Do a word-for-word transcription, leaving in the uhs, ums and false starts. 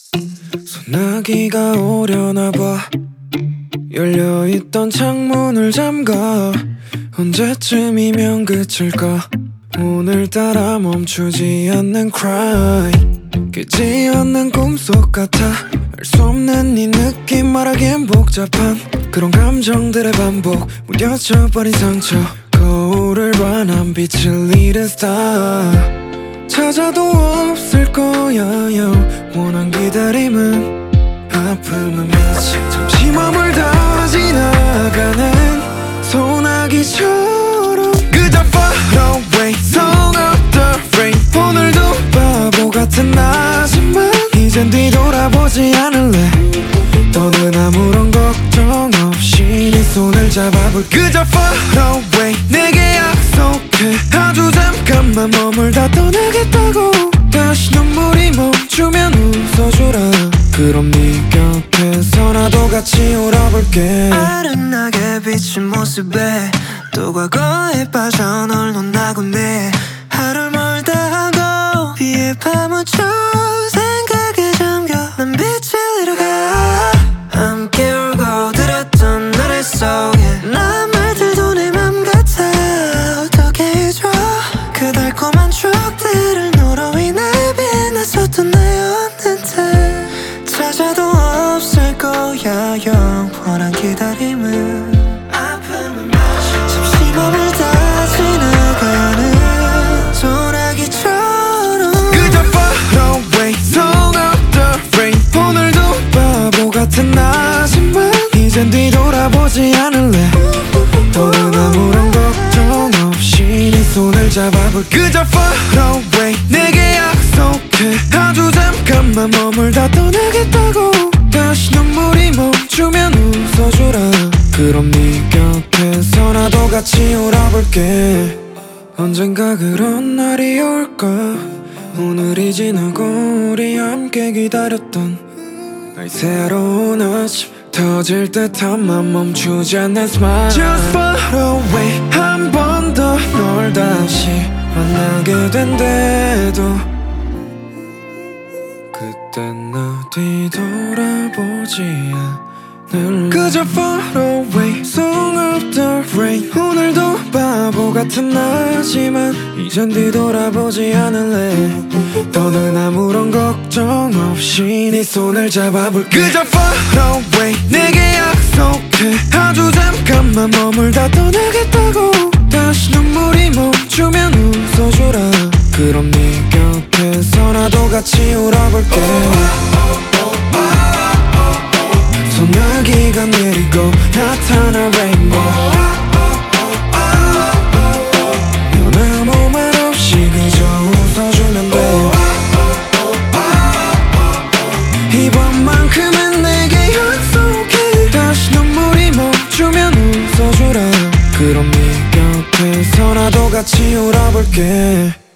소나기가 오려나 봐. 열려있던 창문을 잠가. 언제쯤이면 그칠까. 오늘따라 멈추지 않는 cry. 깨지 않는 꿈속 같아. 알 수 없는 이 느낌 말하기엔 복잡한 그런 감정들의 반복. 무뎌져 버린 상처. 거울을 봐 난 빛을 잃은 스타. 찾아도 없을 거야. 원한 기다림은 아픔은 마치 잠시 머물다 지나가는 소나기처럼 그저 far away song of the rain. 오늘도 바보 같은 나지만 이젠 뒤돌아보지 않을래. 너는 아무런 걱정 없이 네 손을 잡아볼. 그저 far away 내게 약속해. 아주 잠깐만 머물다 떠나겠다고. 다시 눈물이 멈추면 웃어주라. 그럼 네 곁에서 나도 같이 울어볼게. 아른하게 비친 모습에 또 과거에 빠져 널 논하곤 해. 하루를 멀다 하고 비에 파묻혀 생각에 잠겨 난 빛을 잃어가. 함께 울고 들었던 노래 속에 난 말들도 내 맘 같아. 어떻게 해줘 그 달콤한 추억들을 너로 인해 빛났었던 나였는데. 찾아도 없을 거야 영원한 기다림은 아픔은 잠시 머물다 지나가는 소나기처럼 그저 far away song of the rain. 오늘도 바보 같은 나지만 이젠 뒤돌아보지 않을래. 너는 아무런 걱정 없이 네 손을 잡아볼. 그저 far away 내게 약속해. 아주 잠깐만 머물다 떠나겠다고. 다시 눈물이 멈추면 웃어주라. 그럼 네 곁에서 나도 같이 울어볼게. 언젠가 그런 날이 올까. 오늘이 지나고 우리 함께 기다렸던 나의 새로운 아침. 터질 듯한 맘 멈추지 않는 smile. Just far away 한 번 더 널 다시 만나게 된대도 그땐 나 뒤돌아보지 않을래. 그저 far away song of the rain. 오늘도 바보 같은 나지만 이젠 뒤돌아보지 않을래. 너는 아무런 걱정 없이 네 손을 잡아볼. 그저 far away 내게 약속해. 아주 잠깐만 머물다 떠나겠다고. 다시 눈물이 멈추면 웃어주라. 그럼 네 곁에서 나도 같이 울어볼게. 소나기가 내리고 나타나 rainbow. 넌 아무 말 없이 그저 웃어주면 돼. 이번만큼은 내게 약속해. 다시 눈물이 멈추면 웃어주라. 그럼 네 곁에서 나도 같이 울어볼게.